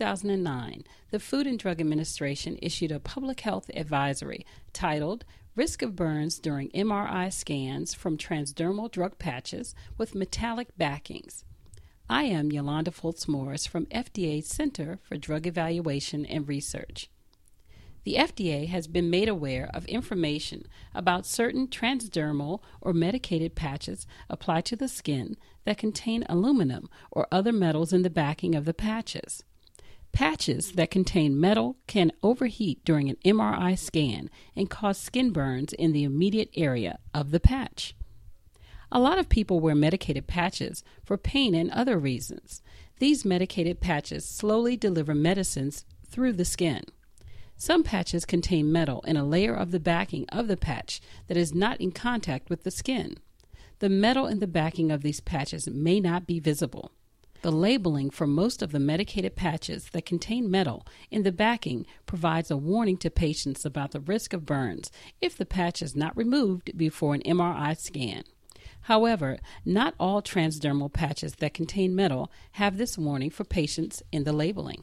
2009, the Food and Drug Administration issued a public health advisory titled Risk of Burns During MRI Scans from Transdermal Drug Patches with Metallic Backings. I am Yolanda Fultz-Morris from FDA's Center for Drug Evaluation and Research. The FDA has been made aware of information about certain transdermal or medicated patches applied to the skin that contain aluminum or other metals in the backing of the patches. Patches that contain metal can overheat during an MRI scan and cause skin burns in the immediate area of the patch. A lot of people wear medicated patches for pain and other reasons. These medicated patches slowly deliver medicines through the skin. Some patches contain metal in a layer of the backing of the patch that is not in contact with the skin. The metal in the backing of these patches may not be visible. The labeling for most of the medicated patches that contain metal in the backing provides a warning to patients about the risk of burns if the patch is not removed before an MRI scan. However, not all transdermal patches that contain metal have this warning for patients in the labeling.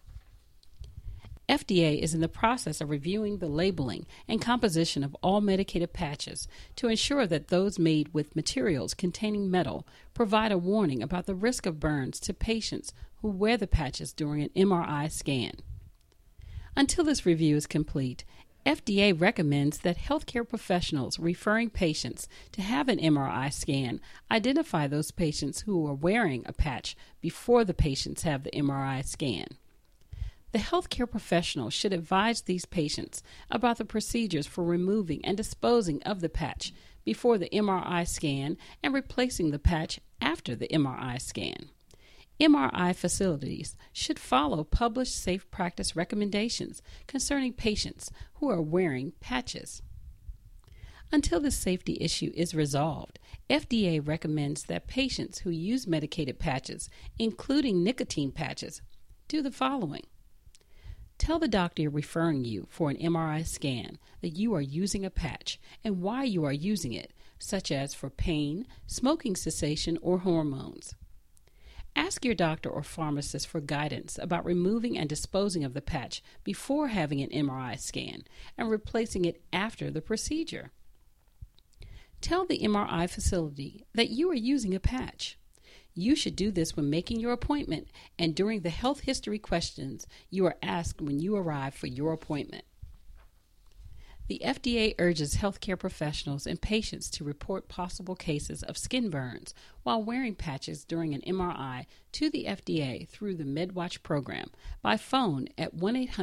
FDA is in the process of reviewing the labeling and composition of all medicated patches to ensure that those made with materials containing metal provide a warning about the risk of burns to patients who wear the patches during an MRI scan. Until this review is complete, FDA recommends that healthcare professionals referring patients to have an MRI scan identify those patients who are wearing a patch before the patients have the MRI scan. The healthcare professional should advise these patients about the procedures for removing and disposing of the patch before the MRI scan and replacing the patch after the MRI scan. MRI facilities should follow published safe practice recommendations concerning patients who are wearing patches. Until this safety issue is resolved, FDA recommends that patients who use medicated patches, including nicotine patches, do the following. Tell the doctor referring you for an MRI scan that you are using a patch and why you are using it, such as for pain, smoking cessation, or hormones. Ask your doctor or pharmacist for guidance about removing and disposing of the patch before having an MRI scan and replacing it after the procedure. Tell the MRI facility that you are using a patch. You should do this when making your appointment and during the health history questions you are asked when you arrive for your appointment. The FDA urges healthcare professionals and patients to report possible cases of skin burns while wearing patches during an MRI to the FDA through the MedWatch program by phone at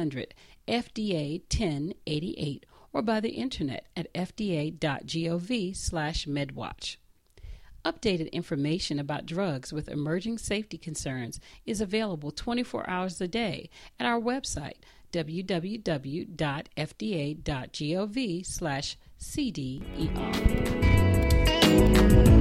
1-800-FDA-1088 or by the internet at fda.gov/medwatch. Updated information about drugs with emerging safety concerns is available 24 hours a day at our website, www.fda.gov/CDER.